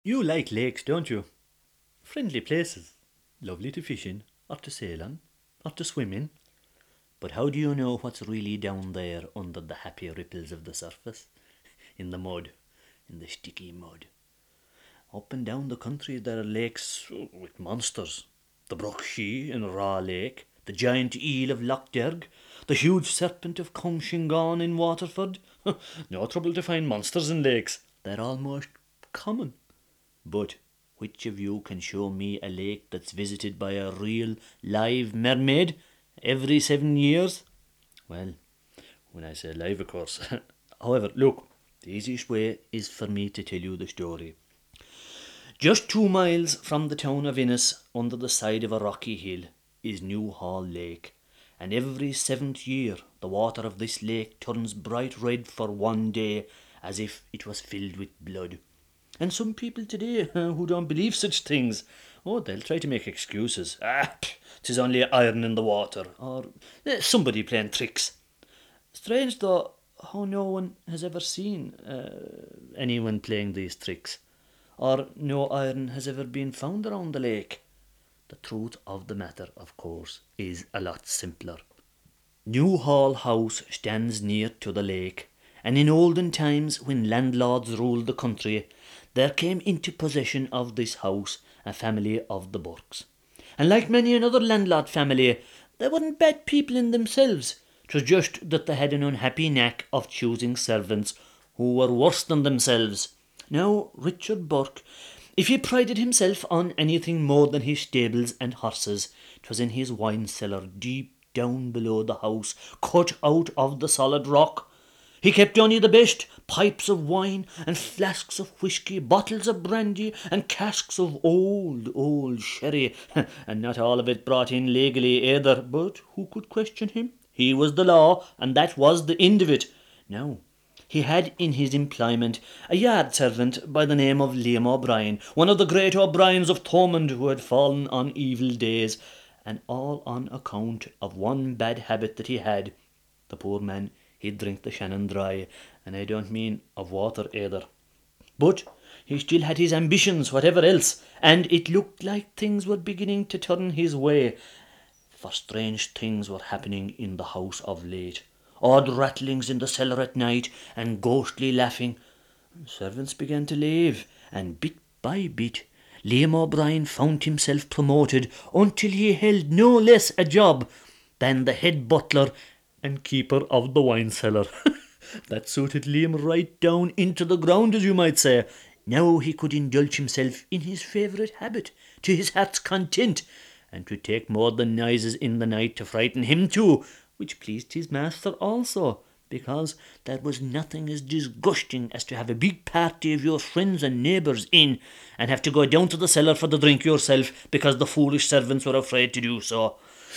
You like lakes, don't you? Friendly places. Lovely to fish in, or to sail on, or to swim in. But how do you know what's really down there under the happy ripples of the surface? In the mud, in the sticky mud. Up and down the country there are lakes with monsters. The Brook Shee in Raw Lake, the giant eel of Loch Derg, the huge serpent of Cumshingon in Waterford. No trouble to find monsters in lakes. They're almost common. But which of you can show me a lake that's visited by a real live mermaid every 7 years? Well, when I say live, of course. However, look, the easiest way is for me to tell you the story. Just 2 miles from the town of Innis, under the side of a rocky hill, is Newhall Lake, and every 7th year the water of this lake turns bright red for one day, as if it was filled with blood. And some people today who don't believe such things, they'll try to make excuses. 'Tis only iron in the water, or somebody playing tricks. Strange though, how no one has ever seen anyone playing these tricks, or no iron has ever been found around the lake. The truth of the matter, of course, is a lot simpler. Newhall House stands near to the lake, and in olden times, when landlords ruled the country, there came into possession of this house a family of the Burkes. And like many another landlord family, they weren't bad people in themselves. 'Twas just that they had an unhappy knack of choosing servants who were worse than themselves. Now, Richard Burke, if he prided himself on anything more than his stables and horses, 'twas in his wine cellar deep down below the house, cut out of the solid rock. He kept only the best pipes of wine and flasks of whisky, bottles of brandy and casks of old sherry, and not all of it brought in legally either. But who could question him? He was the law, and that was the end of it. Now, he had in his employment a yard servant by the name of Liam O'Brien, one of the great O'Briens of Thomond who had fallen on evil days, and all on account of one bad habit that he had. The poor man, he'd drink the Shannon dry, and I don't mean of water either. But he still had his ambitions, whatever else, and it looked like things were beginning to turn his way, for strange things were happening in the house of late. Odd rattlings in the cellar at night, and ghostly laughing. Servants began to leave, and bit by bit Liam O'Brien found himself promoted until he held no less a job than the head butler and keeper of the wine cellar. That suited Liam right down into the ground, as you might say. Now he could indulge himself in his favourite habit, to his heart's content, and to take more than noises in the night to frighten him too, which pleased his master also, because there was nothing as disgusting as to have a big party of your friends and neighbours in, and have to go down to the cellar for the drink yourself, because the foolish servants were afraid to do so.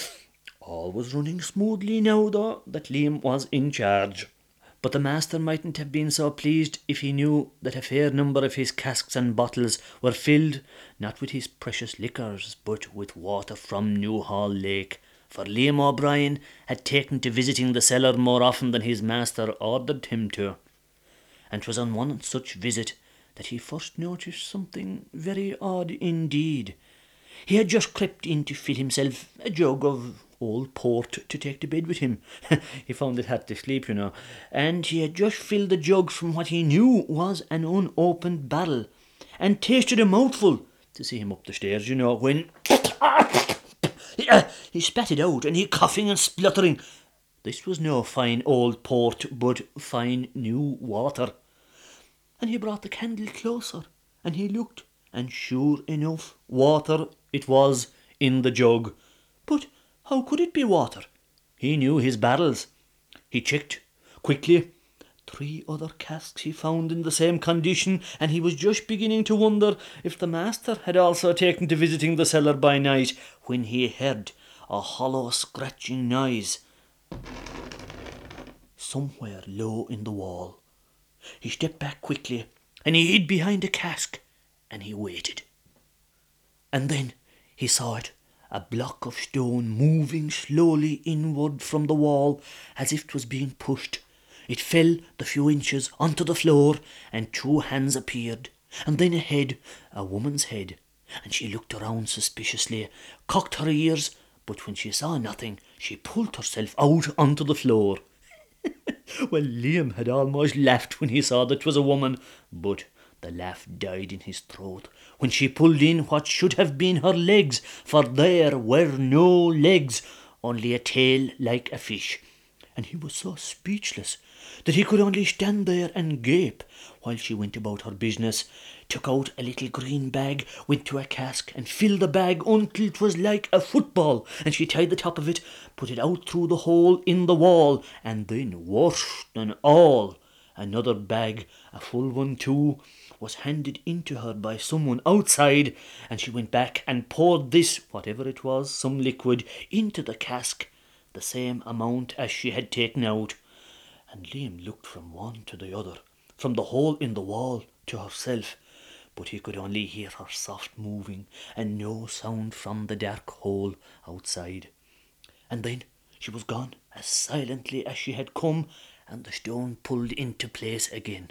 All was running smoothly now, though, that Liam was in charge. But the master mightn't have been so pleased if he knew that a fair number of his casks and bottles were filled, not with his precious liquors, but with water from Newhall Lake, for Liam O'Brien had taken to visiting the cellar more often than his master ordered him to. And 'twas on one such visit that he first noticed something very odd indeed. He had just crept in to fill himself a jug of old port to take to bed with him. He found it hard to sleep, and he had just filled the jug from what he knew was an unopened barrel, and tasted a mouthful to see him up the stairs, when he spat it out, and he coughing and spluttering. This was no fine old port, but fine new water. And he brought the candle closer, and he looked, and sure enough, water it was in the jug. But how could it be water? He knew his barrels. He checked quickly. 3 other casks he found in the same condition, and he was just beginning to wonder if the master had also taken to visiting the cellar by night, when he heard a hollow scratching noise somewhere low in the wall. He stepped back quickly, and he hid behind a cask, and he waited. And then he saw it, a block of stone moving slowly inward from the wall, as if 'twas being pushed. It fell the few inches onto the floor, and 2 hands appeared. and then a head, a woman's head, and she looked around suspiciously, cocked her ears, but when she saw nothing, she pulled herself out onto the floor. Well, Liam had almost laughed when he saw that 'twas a woman, but the laugh died in his throat when she pulled in what should have been her legs, for there were no legs, only a tail like a fish. And he was so speechless that he could only stand there and gape while she went about her business, took out a little green bag, went to a cask and filled the bag until 'twas like a football, and she tied the top of it, put it out through the hole in the wall, and then worse than all, another bag, a full one too, was handed into her by someone outside, and she went back and poured this, whatever it was, some liquid, into the cask, the same amount as she had taken out. And Liam looked from one to the other, from the hole in the wall to herself, but he could only hear her soft moving and no sound from the dark hole outside. And then she was gone as silently as she had come, and the stone pulled into place again.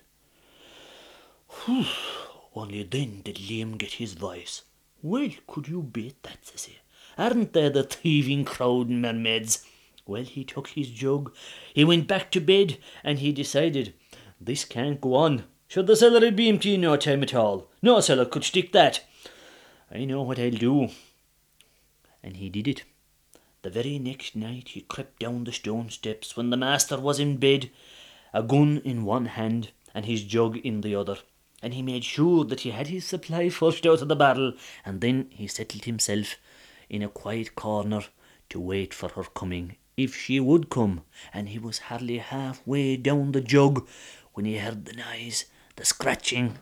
Whew. Only then did Liam get his voice. "Well, could you beat that, sissy? Aren't they the thieving crowd, mermaids?" Well, he took his jug, he went back to bed, and he decided, this can't go on. Should the cellar be empty in no time at all? No cellar could stick that. I know what I'll do. And he did it. The very next night he crept down the stone steps when the master was in bed, a gun in one hand and his jug in the other, and he made sure that he had his supply flushed out of the barrel, and then he settled himself in a quiet corner to wait for her coming, if she would come, and he was hardly halfway down the jug when he heard the noise, the scratching.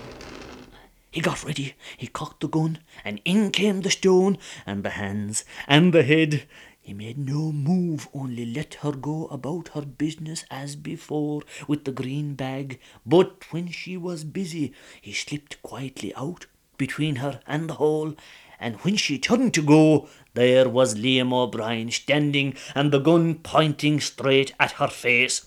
He got ready, he cocked the gun, and in came the stone, and the hands, and the head. He made no move, only let her go about her business as before with the green bag. But when she was busy, he slipped quietly out between her and the hole, and when she turned to go, there was Liam O'Brien standing, and the gun pointing straight at her face.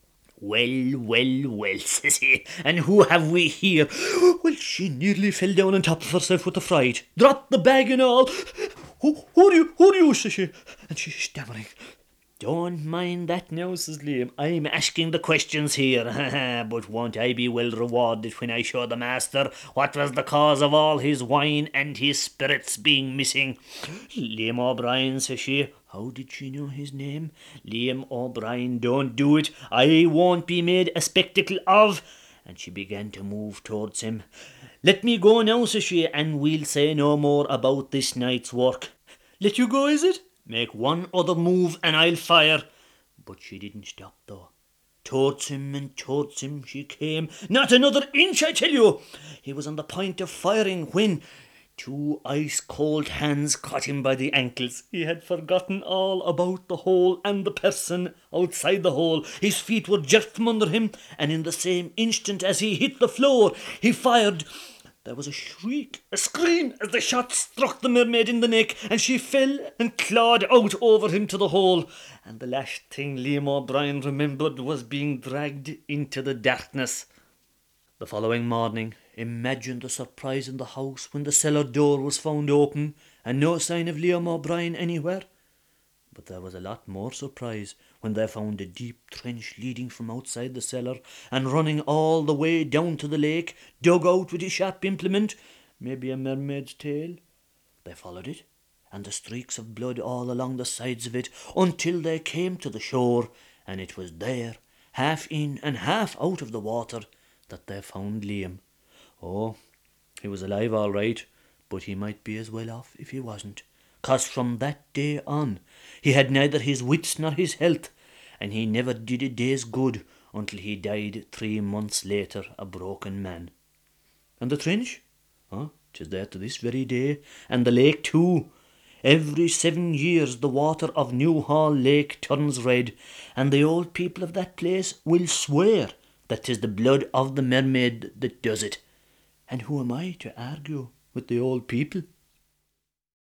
"Well, well, well," says he, "and who have we here?" Well, she nearly fell down on top of herself with the fright. "Dropped the bag and all. Who are you, says she, and she's stammering. "Don't mind that now," says Liam. "I'm asking the questions here. But won't I be well rewarded when I show the master what was the cause of all his wine and his spirits being missing?" "Liam O'Brien," says she. How did she know his name? "Liam O'Brien, don't do it. I won't be made a spectacle of." And she began to move towards him. "Let me go now," says she, "and we'll say no more about this night's work." "Let you go, is it?" "Make one other move and I'll fire." But she didn't stop though. Towards him and towards him she came. Not another inch, I tell you. He was on the point of firing when two ice-cold hands caught him by the ankles. He had forgotten all about the hole and the person outside the hole. His feet were jerked from under him, and in the same instant as he hit the floor, he fired. There was a shriek, a scream, as the shot struck the mermaid in the neck, and she fell and clawed out over him to the hole. And the last thing Liam O'Brien remembered was being dragged into the darkness. The following morning, imagine the surprise in the house when the cellar door was found open and no sign of Liam O'Brien anywhere. But there was a lot more surprise when they found a deep trench leading from outside the cellar and running all the way down to the lake, dug out with a sharp implement, maybe a mermaid's tail. They followed it, and the streaks of blood all along the sides of it, until they came to the shore, and it was there, half in and half out of the water, that they found Liam. Oh, he was alive all right, but he might be as well off if he wasn't. 'Cause from that day on, he had neither his wits nor his health, and he never did a day's good until he died 3 months later, a broken man. And the trench? Oh, 'tis there to this very day, and the lake too. Every 7 years the water of Newhall Lake turns red, and the old people of that place will swear that 'tis the blood of the mermaid that does it. And who am I to argue with the old people?